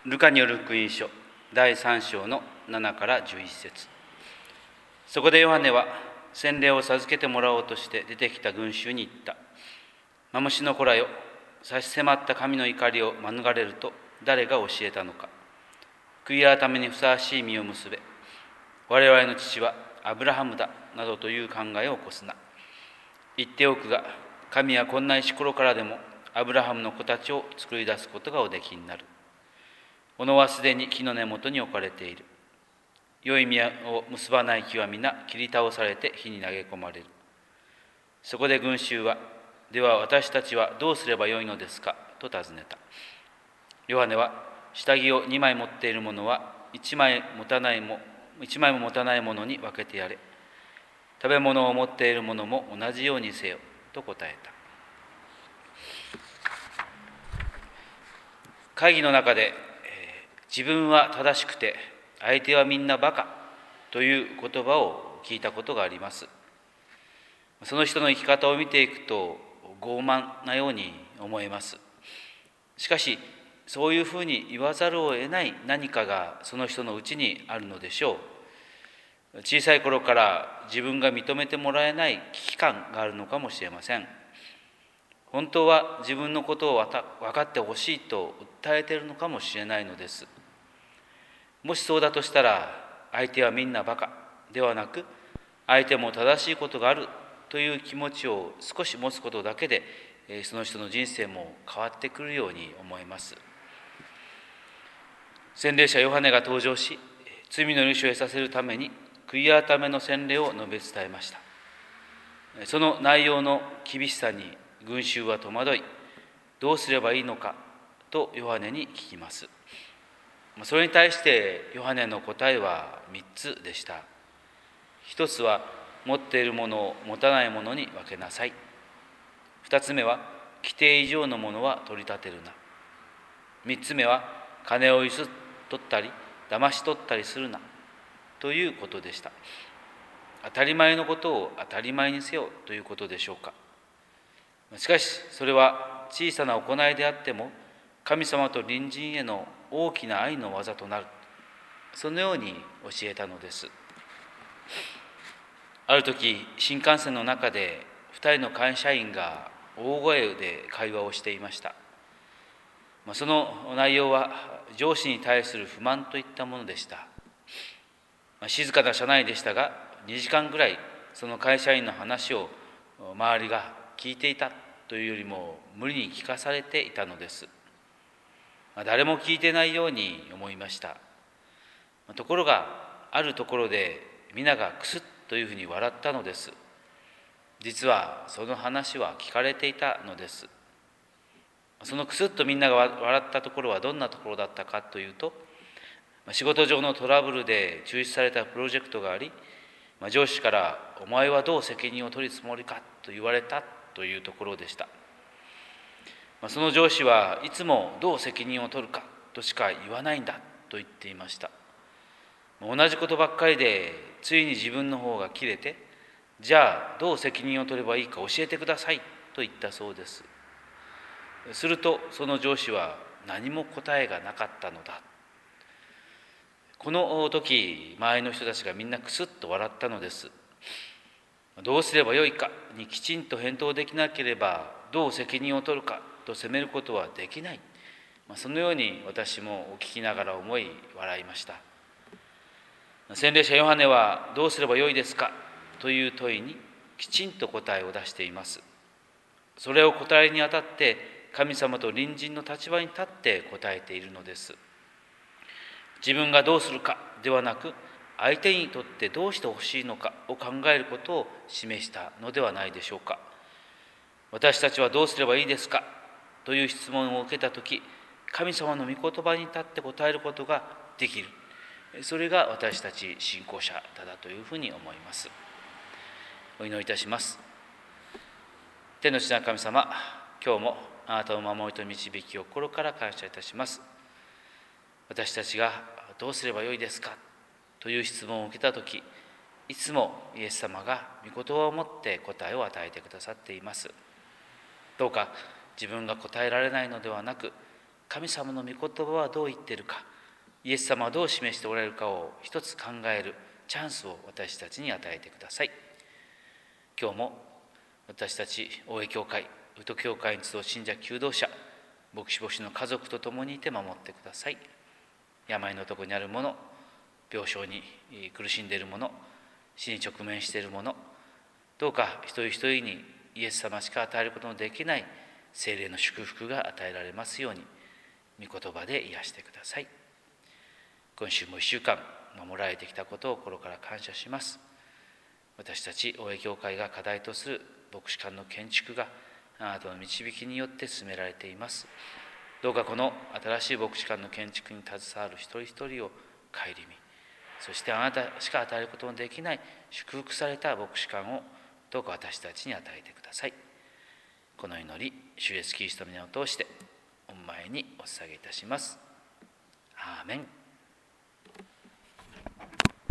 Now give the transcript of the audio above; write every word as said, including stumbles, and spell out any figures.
ルカによる福音書だいさん章のななからじゅういち節。そこでヨハネは洗礼を授けてもらおうとして出てきた群衆に言った。マムシの子らよ、差し迫った神の怒りを免れると誰が教えたのか。悔い改めにふさわしい実を結べ。我々の父はアブラハムだなどという考えを起こすな。言っておくが、神はこんな石ころからでもアブラハムの子たちを作り出すことがおできになる。斧はすでに木の根元に置かれている。良い実を結ばない木は皆切り倒されて火に投げ込まれる。そこで群衆は、では私たちはどうすればよいのですかと尋ねた。ヨハネは、下着をにまい持っている者はいちまい持たないも一枚も持たない者に分けてやれ。食べ物を持っている者も同じようにせよと答えた。会議の中で、えー、自分は正しくて相手はみんなバカという言葉を聞いたことがあります。その人の生き方を見ていくと傲慢なように思えます。しかしそういうふうに言わざるを得ない何かがその人のうちにあるのでしょう。小さい頃から自分が認めてもらえない危機感があるのかもしれません。本当は自分のことを分かってほしいと訴えているのかもしれないのです。もしそうだとしたら、相手はみんなバカではなく、相手も正しいことがあるという気持ちを少し持つことだけで、その人の人生も変わってくるように思います。洗礼者ヨハネが登場し、罪の許しを得させるために悔い改めの洗礼を述べ伝えました。その内容の厳しさに群衆は戸惑い、どうすればいいのかとヨハネに聞きます。それに対してヨハネの答えはみっつでした。一つは、持っているものを持たないものに分けなさい。二つ目は、規定以上のものは取り立てるな。三つ目は、金をゆすっとったり騙し取ったりするなということでした。当たり前のことを当たり前にせよということでしょうか。しかしそれは小さな行いであっても神様と隣人への大きな愛の技となる、そのように教えたのです。ある時、新幹線の中でふたりの会社員が大声で会話をしていました。その内容は上司に対する不満といったものでした。静かな車内でしたが、にじかんぐらいその会社員の話を周りが聞いていたというよりも無理に聞かされていたのです。誰も聞いてないように思いました。ところがあるところで皆がクスッというふうに笑ったのです。実はその話は聞かれていたのです。そのクスッとみんなが笑ったところはどんなところだったかというと、仕事上のトラブルで中止されたプロジェクトがあり、上司から「お前はどう責任を取るつもりか」と言われたというところでした。その上司はいつもどう責任を取るかとしか言わないんだと言っていました。同じことばっかりでついに自分の方が切れて、じゃあどう責任を取ればいいか教えてくださいと言ったそうです。するとその上司は何も答えがなかったのだ。この時、周りの人たちがみんなクスッと笑ったのです。どうすればよいかにきちんと返答できなければ、どう責任を取るかと責めることはできない。そのように私も聞きながら思い笑いました。洗礼者ヨハネはどうすればよいですかという問いにきちんと答えを出しています。それを答えにあたって神様と隣人の立場に立って答えているのです。自分がどうするかではなく、相手にとってどうしてほしいのかを考えることを示したのではないでしょうか。私たちはどうすればいいですかという質問を受けたとき、神様の御言葉に立って答えることができる。それが私たち信仰者だというふうに思います。お祈りいたします。天の父なる神様、今日もあなたの守りと導きを心から感謝いたします。私たちがどうすればよいですかという質問を受けたとき、いつもイエス様が御言葉を持って答えを与えてくださっています。どうか自分が答えられないのではなく、 神様の御言葉はどう言っているか、イエス様はどう示しておられるかを一つ考えるチャンスを私たちに与えてください。今日も私たち大江教会、宇都教会に集う信者求道者、牧師牧師の家族と共にいて守ってください。病のところにある者、病床に苦しんでいる者、死に直面している者、どうか一人一人にイエス様しか与えることのできない聖霊の祝福が与えられますように、御言葉で癒してください。今週も一週間守られてきたことを心から感謝します。私たち大江教会が課題とする牧師館の建築があなたの導きによって進められています。どうかこの新しい牧師館の建築に携わる一人一人を顧み、そしてあなたしか与えることのできない祝福された牧師館をどうか私たちに与えてください。この祈り、主イエスキリストの皆を通して御前にお捧げいたします。アーメン。